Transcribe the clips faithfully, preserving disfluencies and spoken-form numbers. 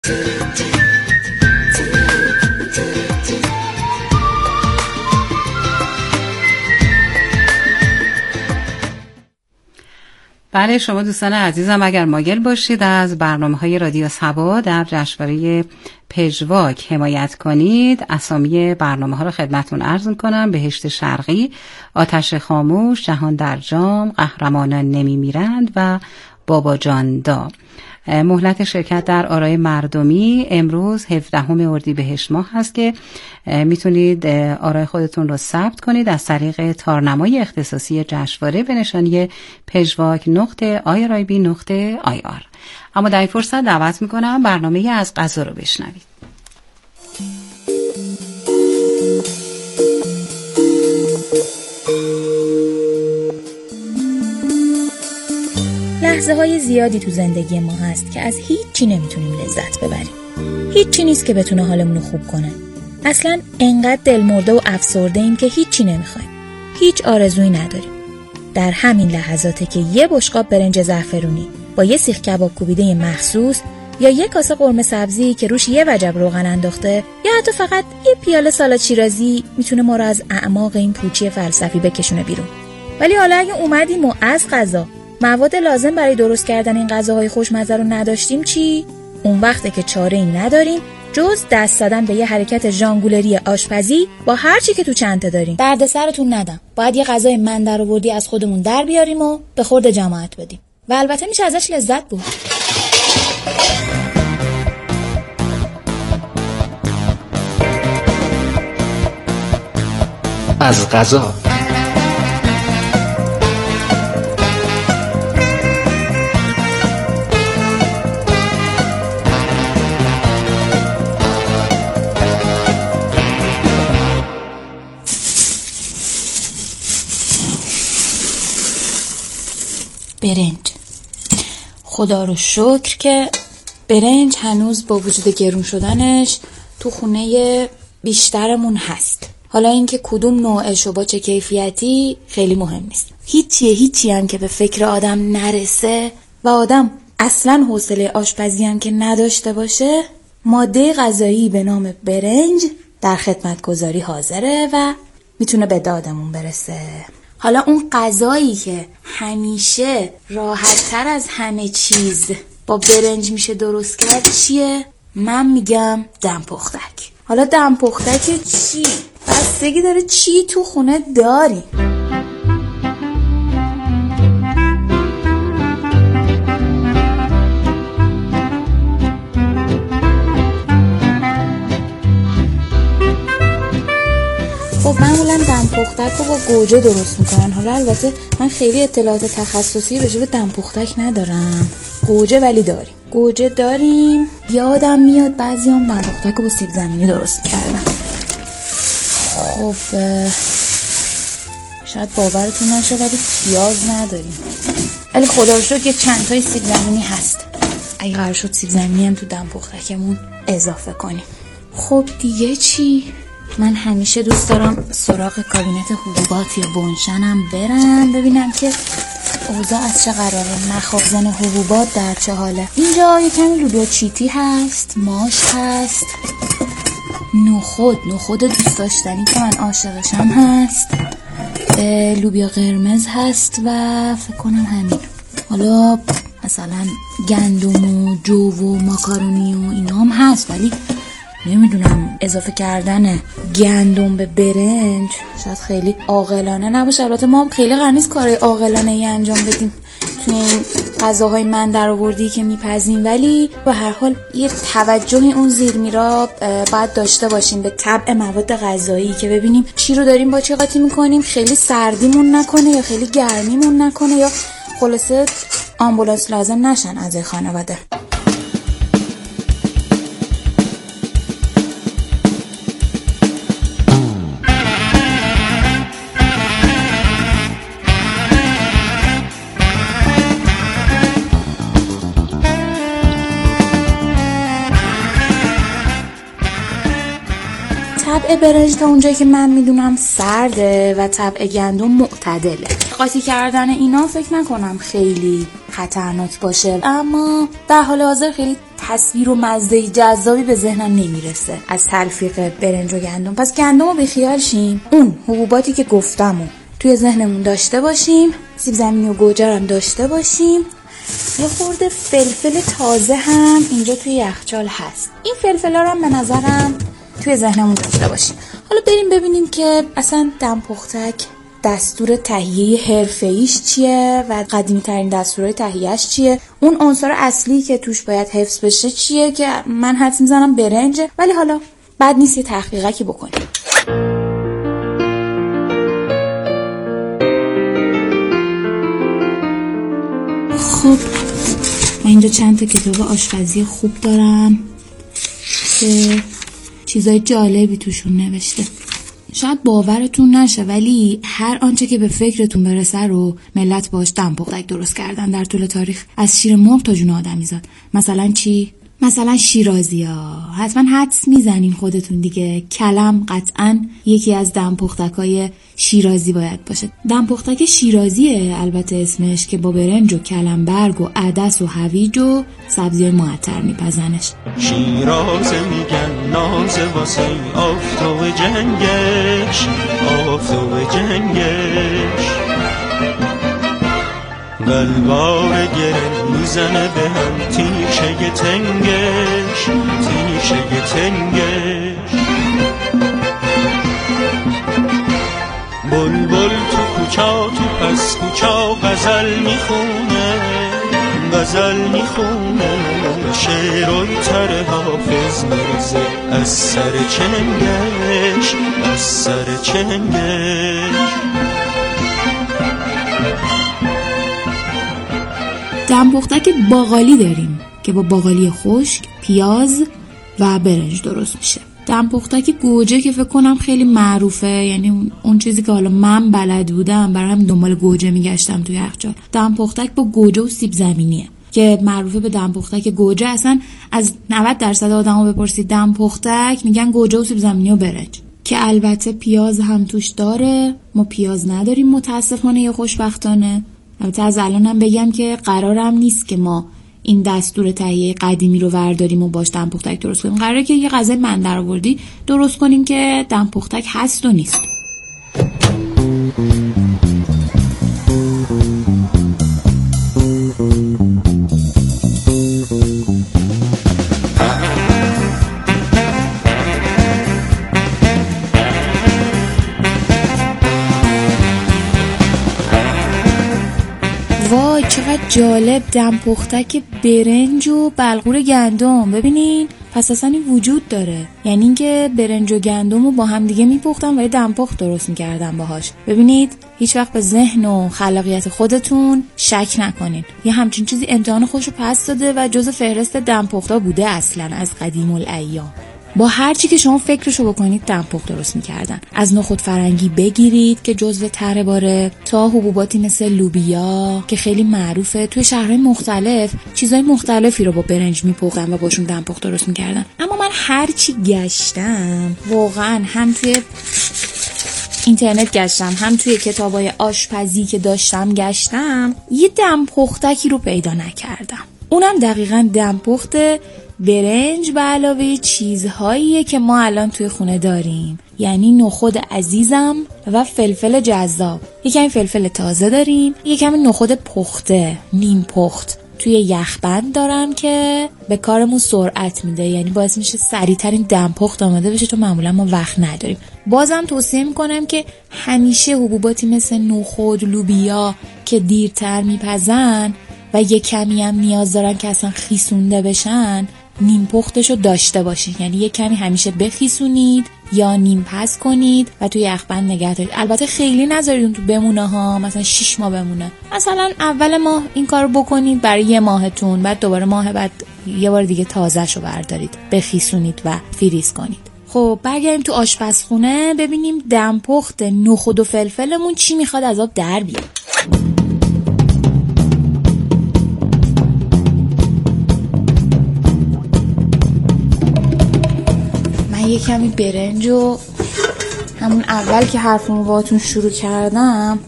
بله، شما دوستان عزیزم اگر مایل باشید از برنامه‌های رادیو صبا در جشنواره پژواک حمایت کنید، اسامی برنامه‌ها رو خدمتتون عرض می‌کنم: بهشت شرقی، آتش خاموش، جهان در جام، قهرمانان نمی‌میرند و بابا جان دا. مهلت شرکت در آرای مردمی امروز هفدهم اردیبهشت ماه هست که میتونید آرای خودتون رو ثبت کنید از طریق تارنمای اختصاصی جشنواره به نشانی پژواک نقطه آی آر آی بی نقطه آی آر. اما در این فرصت دعوت میکنم برنامه از غذا رو بشنوید. لحظه های زیادی تو زندگی ما هست که از هیچی نمیتونیم لذت ببریم. هیچی نیست که بتونه حالمون رو خوب کنه. اصلا انقدر دلمرده و افسرده ایم که هیچی نمیخوایم. هیچ آرزویی نداریم. در همین لحظاته که یه بشقاب برنج زعفرونی با یه سیخ کباب کوبیده مخصوص یا یه کاسه قرمه سبزی که روش یه وجب روغن انداخته یا حتی فقط یه پیاله سالاد شیرازی میتونه ما رو از اعماق این پوچی فلسفی بکشونه بیرون. ولی حالا اگه اومدیم و از غذا مواد لازم برای درست کردن این غذاهای خوشمزه رو نداشتیم چی؟ اون وقته که چاره‌ای نداریم جز دست زدن به یه حرکت ژانگولری آشپزی با هر چی که تو چنته داریم. درد سرتون ندم. باید یه غذای من درآوردی از خودمون در بیاریم و به خورد جماعت بدیم. و البته میشه ازش لذت برد. از غذا. برنج. خدا رو شکر که برنج هنوز با وجود گرون شدنش تو خونه بیشترمون هست. حالا اینکه کدوم نوعش و با چه کیفیتی خیلی مهم نیست. هیچیه هیچی هم که به فکر آدم نرسه و آدم اصلا حوصله آشپزی هم که نداشته باشه، ماده غذایی به نام برنج در خدمتگزاری حاضره و میتونه به دادمون برسه. حالا اون غذایی که همیشه راحت تر از همه چیز با برنج میشه درست کرد چیه؟ من میگم دم پختک. حالا دم پختک چی؟ بستگی داره چی تو خونه داری. خب معمولا دم پختک رو با گوجه درست میکنن. حالا البته من خیلی اطلاعات تخصصی راجع به دم پختک ندارم. گوجه ولی داریم. گوجه داریم. یادم میاد بعضی هم دم پختک رو با سیب زمینی درست کردن. خب شاید باورتون نشه ولی پیاز نداریم. ولی خدا رو شکر که چند تای سیب زمینی هست. اگه قرار شد سیب زمینی هم تو دم پختکمون اضافه کنیم. خب دیگه چی؟ من همیشه دوست دارم سراغ کابینت حبوبات یا بنشنم برم ببینم که اوضاع از چه قراره، مخازن حبوبات در چه حاله. اینجا یه کمی لوبیا چیتی هست، ماش هست، نخود نخود دوست داشتنی که من عاشقشم هست، لوبیا قرمز هست و فکر کنم همین. حالا مثلا گندم و جو و ماکارونی و اینا هم هست، ولی نمیدونم اضافه کردن گندم به برنج شاید خیلی عاقلانه نباشه. البته ما هم خیلی قرار نیست کارهای عاقلانه ای انجام بدیم تو این غذاهای من درآوردی که میپزیم، ولی به هر حال یه توجه اون زیرمیرا باید داشته باشیم به طبع مواد غذایی که ببینیم چی رو داریم با چی قاطی میکنیم، خیلی سردیمون نکنه یا خیلی گرمیمون نکنه یا خلاصه آمبولانس لازم نشن از خانواده. طبع برنج تا اونجایی که من میدونم سرده و طبع گندم معتدله. قاطی کردن اینا فکر نکنم خیلی خطرناک باشه، اما در حال حاضر خیلی تصویر و مزه جذابی به ذهنم نمیرسه از تلفیق برنج و گندم. پس گندم رو بیخیال شیم، اون حبوباتی که گفتم و توی ذهنمون داشته باشیم، سیب زمینی و گوجه هم داشته باشیم. یه خورده فلفل تازه هم اینجا توی یخچال هست، این فلفلا رو هم به نظرم توی ذهنمون داشته باشیم. حالا بریم ببینیم که اصلا دم پختک دستور تهیه حرفه‌ایش چیه و قدیمی ترین دستورهای تهیهش چیه، اون عنصر اصلی که توش باید حفظ بشه چیه که من حدس میزنم برنجه، ولی حالا بد نیست یه تحقیقاتی بکنیم. خب من اینجا چند تا کتاب آشپزی خوب دارم که چیزای جالبی توشون نوشته. شاید باورتون نشه ولی هر آنچه که به فکرتون برسه رو ملت باش دم پختک درست کردن در طول تاریخ، از شیر مرغ تا جون آدمیزاد. مثلا چی؟ مثلا شیرازی ها. حتما حدس میزنین خودتون دیگه. کلم قطعا یکی از دم پختکای شیرازی باید باشه. دم پختک شیرازیه البته اسمش، که با برنج و کلمبرگ و عدس و هویج و سبزی‌های معطر میپزنش. شیرازه میگن نازه واسه آفتاب جنگش، آفتاب جنگش قلبار گرم میزنه به هم تیشه تنگش، تیشه تنگش. بلبل تو کوچا تو پس کوچا غزل میخونه، غزل میخونه. شعرهای تر حافظ میرزه از سر چنگش، از سر چنگش. دم پختک باقالی داریم که با باقالی خشک، پیاز و برنج درست میشه. دم پختک گوجه که فکر کنم خیلی معروفه، یعنی اون چیزی که حالا من بلد بودم برای همین دنبال گوجه میگشتم توی یخچال. دم پختک با گوجه و سیب زمینیه که معروفه به دم پختک گوجه. اصلا از نود درصد آدمو بپرسید دم پختک میگن گوجه و سیب زمینی و برنج، که البته پیاز هم توش داره. ما پیاز نداریم متاسفانه یا خوشبختانه. البته از الانم بگم که قرارم نیست که ما این دستور تهیه قدیمی رو ورداریم و باش دم پختک درست کنیم. قراره که یه غذای من درآوردی درست کنیم که دم پختک هست و نیست. وای چقدر جالب، دم پختک برنج و بلغور گندم. ببینین پس اصلا این وجود داره، یعنی اینکه برنج و گندم رو با هم دیگه میپختن و یه دم پخت درست میکردن باهاش. ببینید هیچ وقت به ذهن و خلاقیت خودتون شک نکنین. یه همچین چیزی امتحان خودشو پس داده و جز فهرست دم پختا بوده اصلا از قدیم الایام. با هر چی که شما فکرشو بکنید دم پخت درست میکردن. از نخود فرنگی بگیرید که جزو تره باره، تا حبوباتی مثل لوبیا که خیلی معروفه. توی شهرهای مختلف چیزهای مختلفی رو با برنج میپختن و باشون دم پخت درست میکردن. اما من هر چی گشتم، واقعا هم توی اینترنت گشتم هم توی کتابای آشپزی که داشتم گشتم، یه دم پختکی رو پیدا نکردم. اونم دقیقاً دم پخت برنج به علاوه چیزهاییه که ما الان توی خونه داریم، یعنی نخود عزیزم و فلفل جذاب. یکم فلفل تازه داریم، یکم نخود پخته نیم پخت توی یخبند دارم که به کارمون سرعت میده، یعنی باعث میشه سریع‌ترین دم پخت آماده بشه، چون معمولا ما وقت نداریم. بازم توصیه میکنم که همیشه حبوباتی مثل نخود، لوبیا که دیرتر میپزن و یه کمی هم نیاز دارن که اصلا خیسونده بشن، نیم پختشو داشته باشید. یعنی یه کمی همیشه بخیسونید یا نیم پز کنید و توی یخبند نگه دارید. البته خیلی نذارید اون تو بمونه ها، مثلا شش ماه بمونه. مثلا اول ماه این کارو بکنید برای یه ماهتون، بعد دوباره ماه بعد یه بار دیگه تازه‌شو بردارید، بخیسونید و فریز کنید. خب برگردیم تو آشپزخونه ببینیم دم پخت نخود و فلفلمون چی میخواد از آب در بیاد. یه کمی برنج و همون اول که حرفمو باهاتون شروع کردم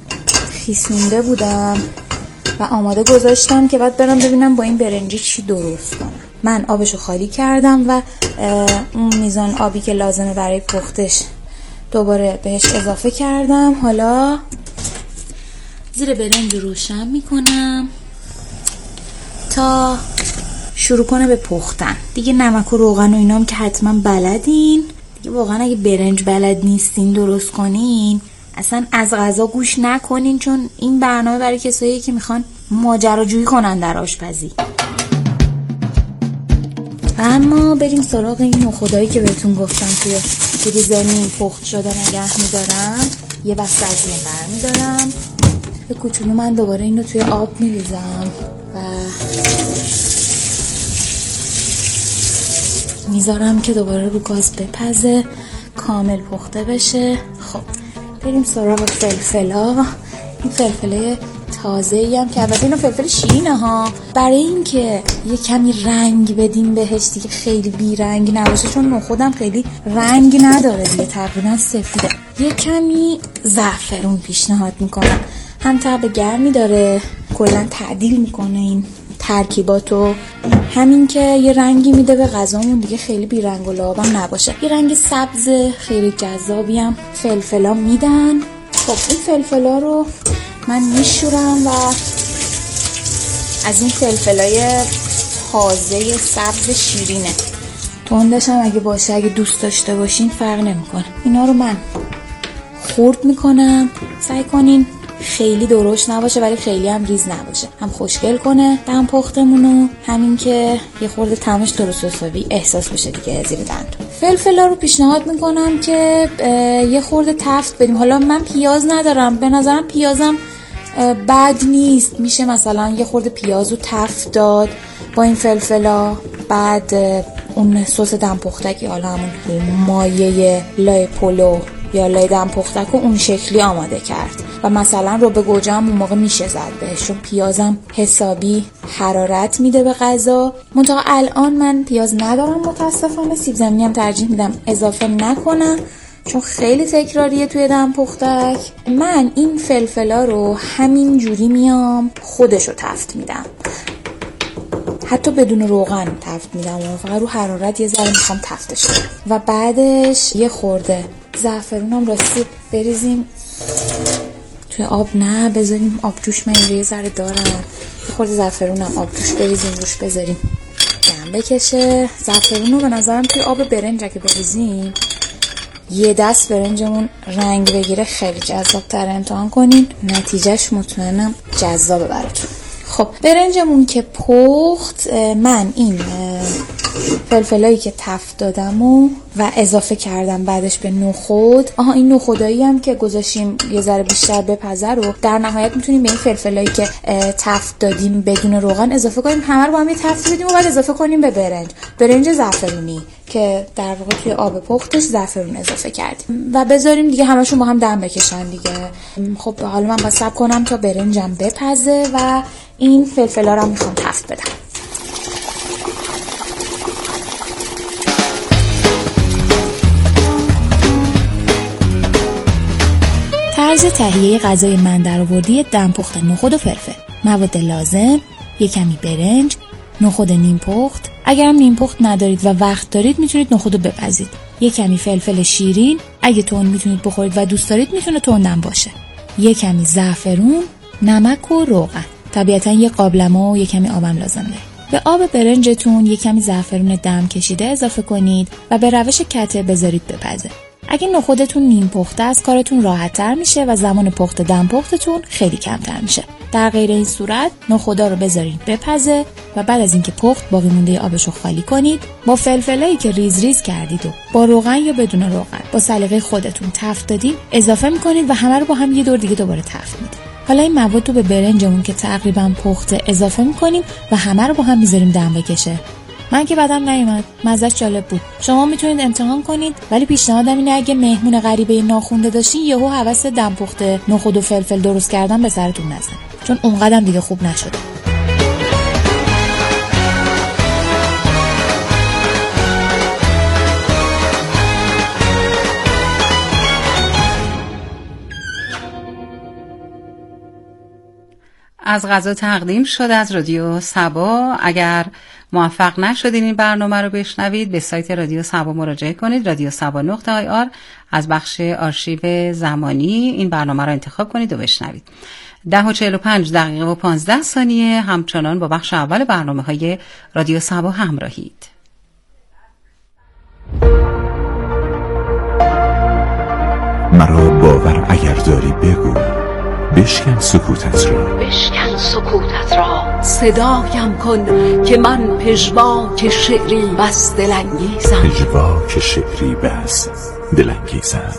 خیسونده بودم و آماده گذاشتم که بعد برم ببینم با این برنجی چی درست کنم. من آبشو خالی کردم و اون میزان آبی که لازمه برای پختش دوباره بهش اضافه کردم. حالا زیر برنج روشن میکنم تا شروع کنه به پختن. دیگه نمک و روغن و اینام که حتما بلدین دیگه. واقعا اگه برنج بلد نیستین درست کنین اصلا از غذا گوش نکنین، چون این برنامه برای کسایی که میخوان ماجراجویی کنن در آشپزی. اما بریم سراغ این نخودایی که بهتون گفتم توی فریزر پخت شده نگه میدارم. یه بسته از این برمیدارم، به کوچولو من دوباره اینو توی آب میریزم و میذارم که دوباره رو گاز بپزه، کامل پخته بشه. خب بریم سراغ فلفلا. این فلفله تازه‌ای هم که البته اینو فلفل شیرینه ها، برای اینکه یه کمی رنگ بدیم بهش دیگه، خیلی بی رنگ نباشه چون نخودم خیلی رنگ نداره دیگه، تقریبا سفیده. یه کمی زعفرون پیشنهاد میکنم، هم طعم گرمی داره، کلا تعدیل میکنه این ترکیباتو، همین که یه رنگی میده به غذامون دیگه، خیلی بی رنگ و لعابم نباشه. یه رنگ سبز خیلی جذابی هم فلفلا میدن. خب این فلفلا رو من میشورم و از این فلفلای تازه سبز شیرینه، تندش هم اگه باشه، اگه دوست داشته باشین فرق نمیکنه. اینا رو من خورد میکنم. سعی کنین خیلی درشت نباشه ولی خیلی هم ریز نباشه، هم خوشگل کنه دم پختمونو، همین که یه خورده طعمش درست حسابی احساس بشه دیگه زیر دندون. فلفلا رو پیشنهاد میکنم که یه خورده تفت بدیم. حالا من پیاز ندارم، به نظرم پیازم بد نیست، میشه مثلا یه خورده پیازو تفت داد با این فلفلا، بعد اون سس دم پختگی، حالا همون مایه لای پلو یا لای دم پختک اون شکلی آماده کرد و مثلا رو به گوجه هم اون موقع میشه زد بهش، چون پیازم حسابی حرارت میده به غذا. منتها الان من پیاز ندارم متاسفانه، سیب زمینی هم ترجیح میدم اضافه نکنم چون خیلی تکراریه توی دم پختک. من این فلفلا رو همین جوری میام خودشو تفت میدم، حتی بدون روغن تفت میدم و فقط رو حرارت یه ذره میخوام تفتش کنم و بعدش یه خورده زعفرونم راستی بریزیم توی آب، نه بذاریم آب جوش، من یه ذره دارم، یه خورده زعفرونم آب جوش بریزیم روش، بذاریم دم بکشه. زعفرون رو به نظرم توی آب برنج که بریزیم یه دست برنجمون رنگ بگیره، خیلی جذاب تر. امتحان کنین، نتیجهش مطمئنم جذابه براتون. خب برنجمون که پخت، من این فلفلایی که تفت دادم و, و اضافه کردم بعدش به نخود. آها این نخودایی هم که گذاشیم یه ذره بیشتر بپزه رو در نهایت میتونیم به این فلفلایی که تفت دادیم بدون روغن اضافه کنیم، همه رو با هم یه تفت بدیم و بعد اضافه کنیم به برنج برنج زعفرونی که در واقع توی آب پختش زعفرون اضافه کردیم و بذاریم دیگه همشون با هم دم بکشن دیگه. خب حالا من باید صبر کنم تا برنجم بپزه و این فلفلا رو میخوام تفت بدم. طرز تهیه غذای من درآوردی دم پخت نخود و فلفل. مواد لازم: یک کمی برنج، نخود نیم پخت، اگرم نیم پخت ندارید و وقت دارید میتونید نخودو بپزید، یک کمی فلفل شیرین، اگه تند میتونید بخورید و دوست دارید میتونه تندم باشه، یک کمی زعفرون، نمک و روغن. طبیعتا یه قابلمه و یک کمی آبم لازم دارید. به آب برنجتون یک کمی زعفرون دم کشیده اضافه کنید و به روش کته بذارید بپزه. اگه نخودتون نیم پخته است کارتون راحت تر میشه و زمان پخت دم پختتون خیلی کمتر میشه. در غیر این صورت نخودا رو بذارید بپزه و بعد از اینکه پخت باقی مونده آبشو خالی کنید. با فلفلایی که ریز ریز کردید و با روغن یا بدون روغن با سلیقه خودتون تفت دادید اضافه میکنید و همه رو با هم یه دور دیگه دوباره تفت میدید. حالا این مواد رو به برنجمون که تقریبا پخته اضافه میکنیم و همه رو با هم میذاریم دم بکشه. من که بدم نیومد، مزه‌اش جالب بود. شما میتونید امتحان کنید، ولی پیشنهادم اینه اگه مهمون غریبه ناخونده داشتین یهو هوس دم پخته نخود و فلفل درست کردن به سرتون نزنه، چون اونقدرم دیگه خوب نشده. از غذا تقدیم شد از رادیو صبا. اگر موفق نشدین این برنامه رو بشنوید، به سایت رادیو سبا مراجعه کنید، رادیو سبا نقطه آی آر، از بخش آرشیو زمانی این برنامه رو انتخاب کنید و بشنوید. ده و چهل و پنج دقیقه و پانزده ثانیه همچنان با بخش اول برنامه های رادیو سبا همراهید. مرا باور اگر داری بگو، بشکن سکوتت را، بشکن سکوتت را، صدایم کن که من پژواک شعری بس دلانگیزم، پژواک شعری بس دلانگیزم.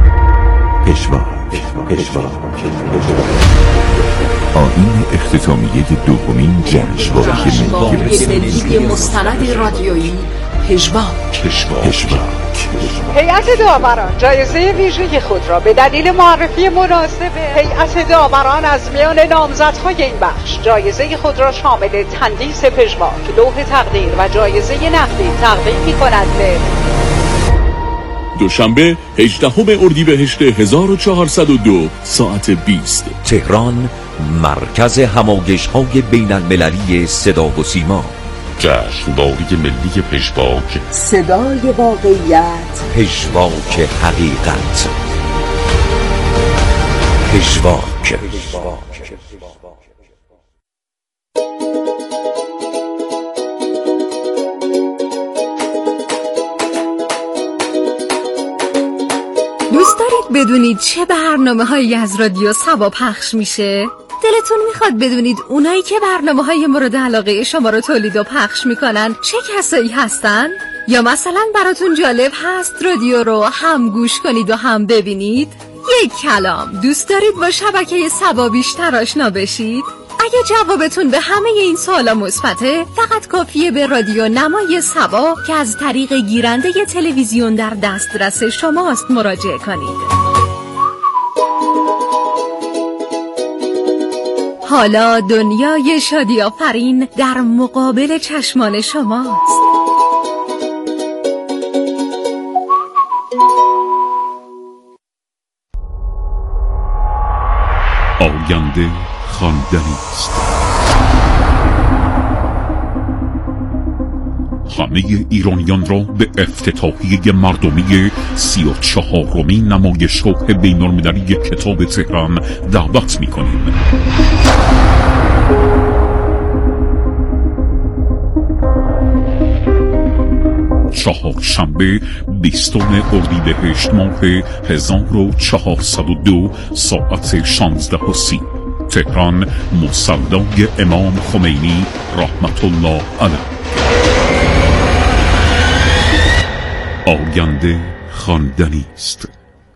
پژواک پژواک آیین اختتامیه دومین جشنواره ملی مستند رادیویی پژواک. پژواک هیئت داوران جایزه ویژه خود را به دلیل معرفی مناسب هیئت داوران از میان نامزدهای این بخش جایزه خود را شامل تندیس پژواک، لوح تقدیر و جایزه نقدی تقدیم می‌کند به دوشنبه هجدهم اردیبهشت هزار و چهارصد و دو ساعت بیست، تهران، مرکز همایش‌های بین‌المللی صدا و سیما. جشنواره ملی پژواک، صدای واقعیت، پژواک حقیقت. پژواک. دوست دارید بدونید چه برنامه‌هایی از رادیو سبا پخش میشه؟ دلتون میخواد بدونید اونایی که برنامه‌های مورد علاقه شما رو تولید و پخش میکنن چه کسایی هستن؟ یا مثلا براتون جالب هست رادیو رو هم گوش کنید و هم ببینید؟ یک کلام، دوست دارید با شبکه سبا بیشتر آشنا بشید؟ اگه جوابتون به همه این سوالا مثبته، فقط کافیه به رادیو نمای سبا که از طریق گیرنده تلویزیون در دسترس شماست مراجعه کنید. حالا دنیای شادی آفرین در مقابل چشمان شماست. آینده خواندنی است. همه ایرانیان را به افتتاحیه مردمی سی و چهارمین نمایشگاه بین‌المللی کتاب تهران دعوت می‌کنیم. چهارشنبه بیستم اردیبهشت ماه هزار و چهارصد و دو ساعت شانزده و سی، تهران، مصلی امام خمینی رحمت الله علیه. آینده خواندنی است.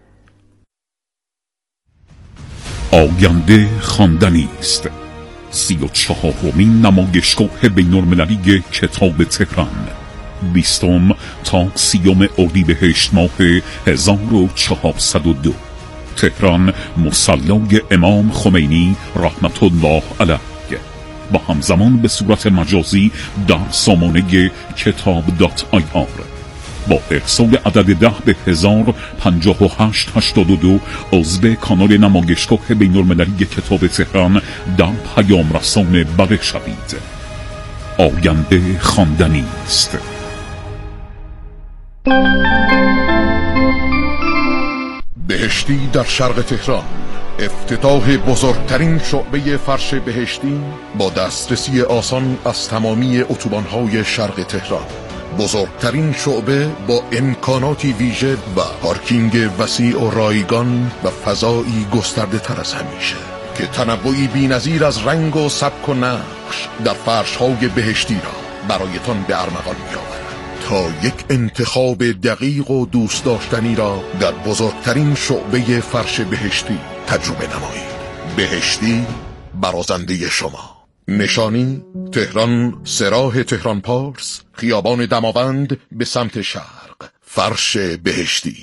آینده خواندنی است. سی و چهارمین نمایشگاه بین‌المللی کتاب تهران، بیستم تا سیوم اردیبهشت ماه هزار و چهارصد و دو، تهران، مصلی امام خمینی رحمت الله علیه. با همزمان به صورت مجازی در سامانه کتاب دات آی آر با ارسال عدد ده به هزار پنجاه و هشت هشتاد و دو عضو کانال نمایشگاه بین‌المللی کتاب تهران در پیام رسان بله شوید. آینده خواندنی است. بهشتی در شرق تهران، افتتاح بزرگترین شعبه فرش بهشتی با دسترسی آسان از تمامی اتوبان‌های شرق تهران. بزرگترین شعبه با امکاناتی ویژه و پارکینگ وسیع و رایگان و فضایی گسترده تر از همیشه که تنوعی بی‌نظیر از رنگ و سبک و نقش در فرش‌های بهشتی را برایتان به ارمغان می‌آورد تا یک انتخاب دقیق و دوست داشتنی را در بزرگترین شعبه فرش بهشتی تجربه نمایید. بهشتی، برازنده شما. نشانی: تهران، سراح تهران پارس، خیابان دماوند به سمت شرق. فرش بهشتی.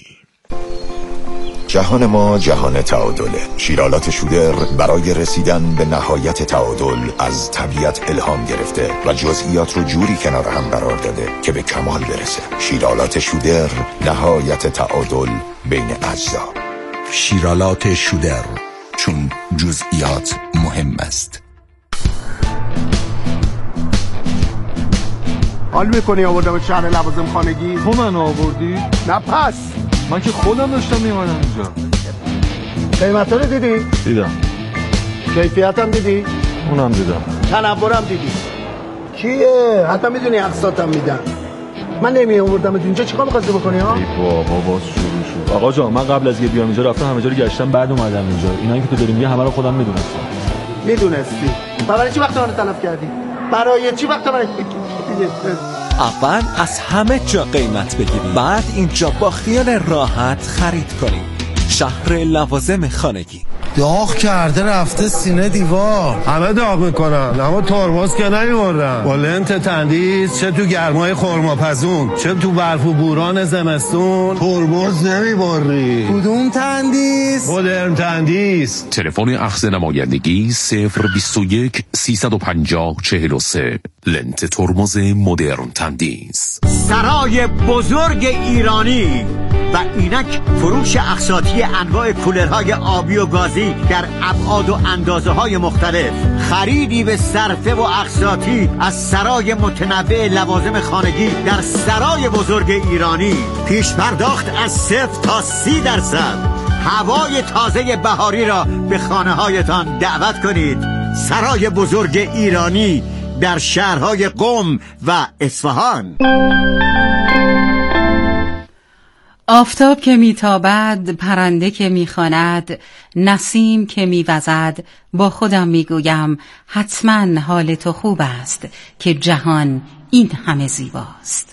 جهان ما جهان تعادله. شیرالات شودر برای رسیدن به نهایت تعادل از طبیعت الهام گرفته و جزئیات رو جوری کنار هم قرار داده که به کمال برسه. شیرالات شودر، نهایت تعادل بین اجزا. شیرالات شودر، چون جزئیات مهم است. حال میکنی آوردم شهر لوازم خانگی؟ تو من آوردی؟ نه پس من که خودم داشتم میمانم اینجا. قیمت رو دیدی؟ دیدم. کیفیت هم دیدی؟ اونم دیدم. تنورم دیدی؟ کیه؟ حتی میدونی اقساطم میدن. من نمی آوردم اینجا چیکار می‌خواستی بکنی ها؟ ای بابا باز شروع شد. آقا جان من قبل از اینکه بیام اینجا رفتم همه جا رو گشتم بعد اومدم اینجا. اینایی که تو داری میگی همه رو خودم میدونستم. میدونستی؟ برای چی وقت من تلف کردی؟ برای چی وقت من اول از همه جا قیمت بگیرید، بعد اینجا با خیال راحت خرید کنید. شهر لوازم خانگی. داغ کرده رفته سینه دیوار. همه داغ میکنن اما ترمز که نمیبردن. با لنت تندیس چه تو گرمای خرماپزون چه تو برف و بوران زمستون ترمز نمیبری. کدوم تندیس؟ مدرن تندیس. تلفن اخذ نمایندگی صفر بیست و یک سیصد و پنجاه چهل و سه. لنت ترمز مدرن تندیس. سرای بزرگ ایرانی و اینک فروش اقساطی انواع کولرهای آبی و گازی در ابعاد و اندازه های مختلف. خریدی به صرفه و اقساطی از سرای متنوع لوازم خانگی در سرای بزرگ ایرانی. پیش پرداخت از صفر تا سی درصد. هوای تازه بهاری را به خانه هایتان دعوت کنید. سرای بزرگ ایرانی در شهرهای قم و اصفهان. آفتاب که میتابد، پرنده که میخواند، نسیم که میوزد، با خودم میگویم حتما حال تو خوب است که جهان این همه زیباست.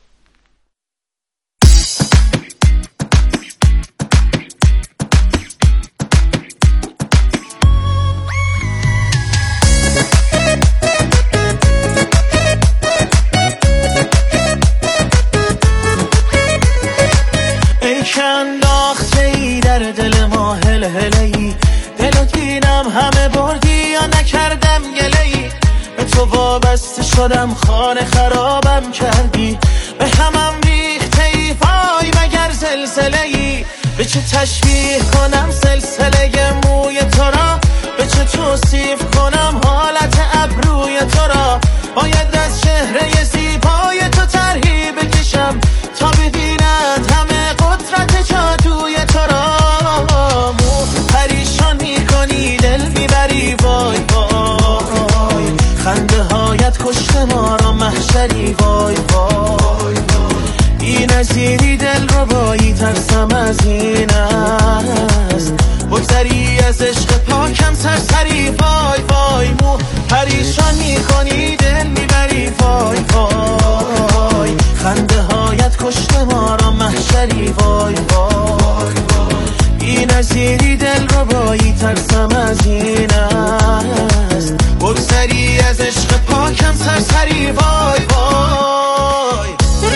شدم خانه خرابم کردی، به همم ریخته ای وای مگر زلزله ای. به چه تشبیه کنم سلسله موی تو را، به چه توصیف کنم حالت ابروی تو را. باید از چهره زیبای تو طرحی بکشم تا ببیند همه قدرت جادوی تو را. مو پریشان میکنی دل میبری وای وای، خنده هایت کشته ما را محشری وای وای. بی نظیری دل رو بایی ترسم از این است، بگذری از عشق پاکم سرسری وای وای. مو پریشان میکنی دل میبری وای وای، خنده هایت کشته ما را محشری وای وای. بی نظیری دل رو بایی ترسم از این است، بگذری از عشق پاکم سرسری وای وای.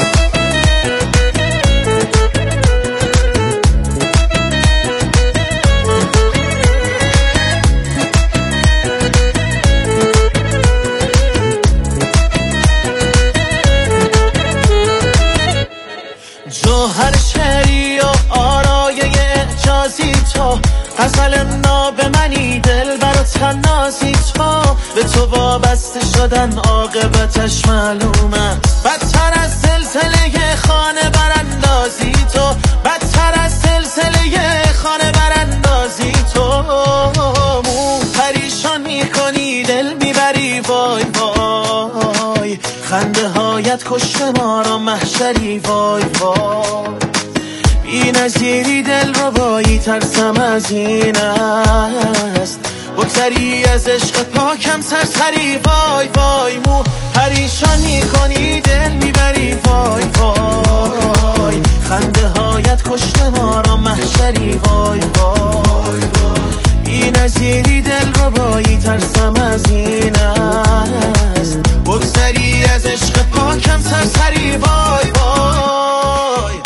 جوهر شعری و آرای اعجازی تو، غزل ناب منی دل برات نازی تو. به تو وابسته شدن عاقبتش معلومه، بدتر از سلسله خانه براندازی تو، بدتر از سلسله خانه براندازی تو. مو پریشان میکنی دل میبری وای وای، خنده هایت کشته ما را محشری وای وای. بی نظیری دل رو بایی ترسم از این است، بگذری از عشق پاکم سرسری وای وای. مو پریشان میکنی دل میبری وای وای، خنده هایت کشته ما را محشری وای وای. بی نظیری دل رو بایی ترسم از این است، بگذری از عشق پاکم سرسری وای وای.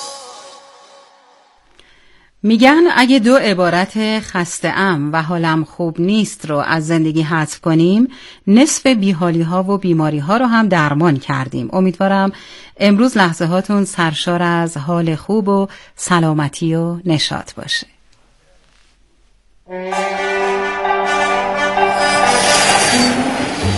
میگن اگه دو عبارت خسته ام و حالم خوب نیست رو از زندگی حذف کنیم، نصف بیحالی ها و بیماری ها رو هم درمان کردیم. امیدوارم امروز لحظه هاتون سرشار از حال خوب و سلامتی و نشاط باشه.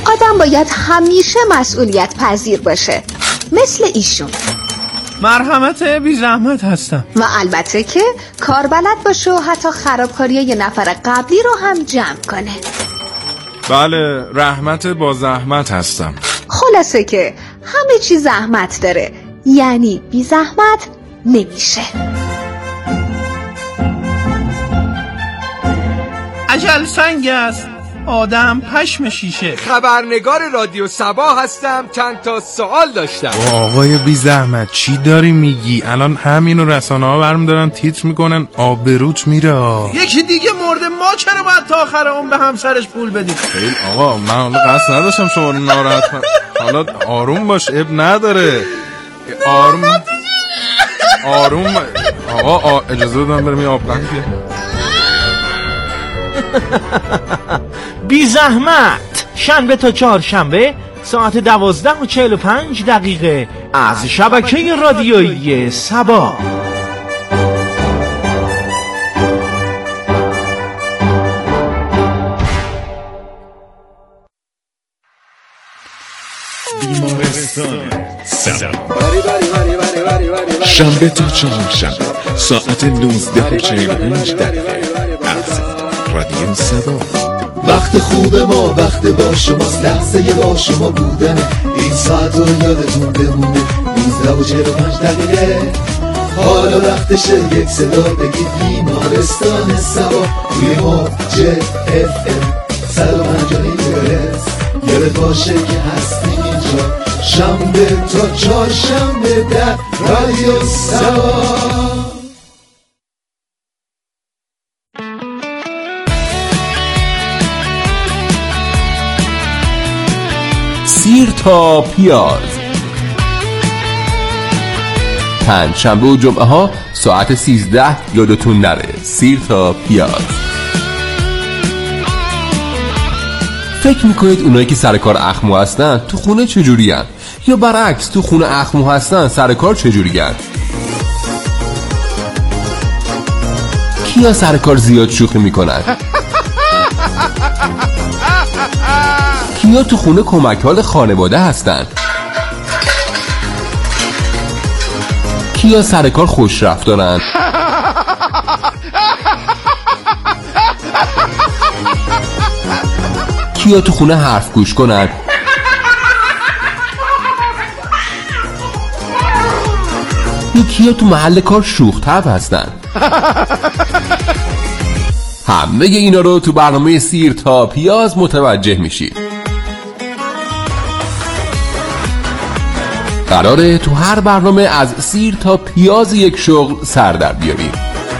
آدم باید همیشه مسئولیت پذیر باشه، مثل ایشون. مرحمت بی زحمت هستم. و البته که کار بلد باشه و حتی خرابکاری یه نفر قبلی رو هم جمع کنه. بله، رحمت با زحمت هستم. خلاصه که همه چی زحمت داره، یعنی بی زحمت نمیشه. عجل سنگ است، آدم پشم شیشه. خبرنگار رادیو صبا هستم، چند تا سوال داشتم. آقای بی زحمت چی داری میگی؟ الان همینو رسانه ها برم دارن تیتر میکنن، آبروت میره. یکی دیگه مرده، ما چرا باید تا آخر اون به همسرش پول بدیم؟ خیلی آقا، من حالا قصد نداشتم شما رو ناراحت کنم. حالا آروم باش، اب نداره. آروم آروم آقا، اجازه بدم برم یه آبقند بیارم. بی زحمت، شنبه تا چهارشنبه ساعت دوازده و چهل و پنج دقیقه از شبکه رادیویی صبا. بیمارستان صبا، شنبه تا چهارشنبه ساعت نوزده و چهل و پنج دقیقه از رادیو صبا. وقت خوب ما وقت با شماست، لحظه با شما بودنه، این ساعت رو یادتون بمونه. نوزده و چهل و پنج دقیقه حالا وقتشه یک صدا بگید بیمارستان صبا روی موج اف ام صد و پنج و نیم مگاهرتز. یادت باشه که هستیم اینجا شنبه تا چهارشنبه در رادیو صبا. سیر تا پیاز، پنج شنبه و جمعه ها ساعت سیزده، یادتون نره. سیر تا پیاز. فکر میکنید اونایی که سر کار اخمو هستن تو خونه چجوری هن؟ یا برعکس تو خونه اخمو هستن سر کار چجوری هن؟ کیا سر کار زیاد شوخی میکنن؟ کیا تو خونه کمکحال خانواده هستن؟ کیا سر کار خوش رفتارن؟ کیا تو خونه حرف گوش کنن؟ یا کیا تو محل کار شوخ طبع هستن؟ همه اینا رو تو برنامه سیر تا پیاز متوجه میشید. قراره تو هر برنامه از سیر تا پیاز یک شغل سر در بیاریم.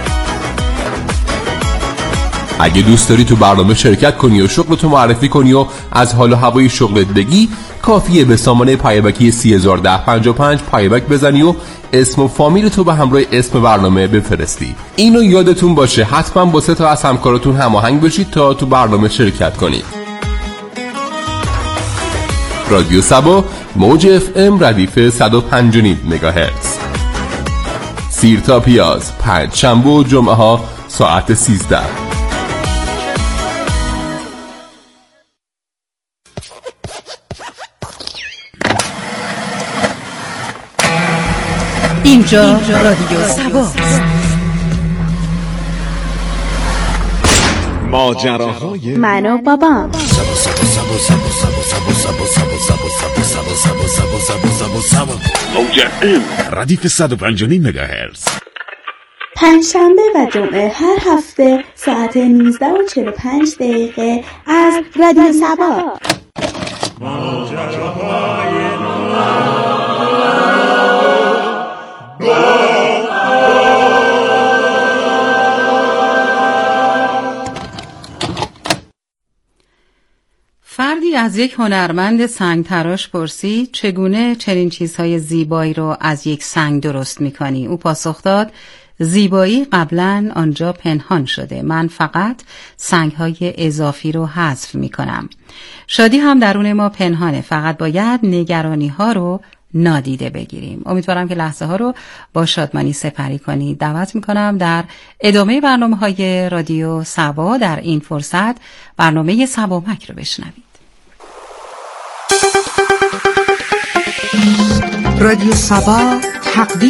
اگه دوست داری تو برنامه شرکت کنی و شغلتو معرفی کنی و از حال و هوای شغلت بگی، کافیه به سامانه پیامکی سی هزار و ده پنجاه و پنج پیامک بزنی و اسم و فامیل تو به همراه اسم برنامه بفرستی. اینو یادتون باشه، حتما با سه تا از همکاراتون هماهنگ بشید تا تو برنامه شرکت کنید. رادیو صبا، موج اف ام ردیف صد و پنج و نیم مگاهرتز. سیر تا پیاز، پنج شنبه و جمعه ها ساعت سیزده. اینجا رادیو صبا. ماجراهای من و بابام. موج ام ردیف صد و پنج و نیم مگاهرتز. پنجشنبه و جمعه هر هفته ساعت نوزده و چهل و پنج دقیقه از رادیو صبا. فردی از یک هنرمند سنگ تراش پرسید چگونه چنین چیزهای زیبایی رو از یک سنگ درست میکنی؟ او پاسخ داد زیبایی قبلا آنجا پنهان شده، من فقط سنگهای اضافی رو حذف میکنم. شادی هم درون ما پنهانه، فقط باید نگرانی ها رو نادیده بگیریم. امیدوارم که لحظه ها رو با شادمانی سپری کنید. دعوت میکنم در ادامه برنامه های رادیو صبا در این فرصت برنامه صبامک رو بشنوید. رادیو سبا تقدیم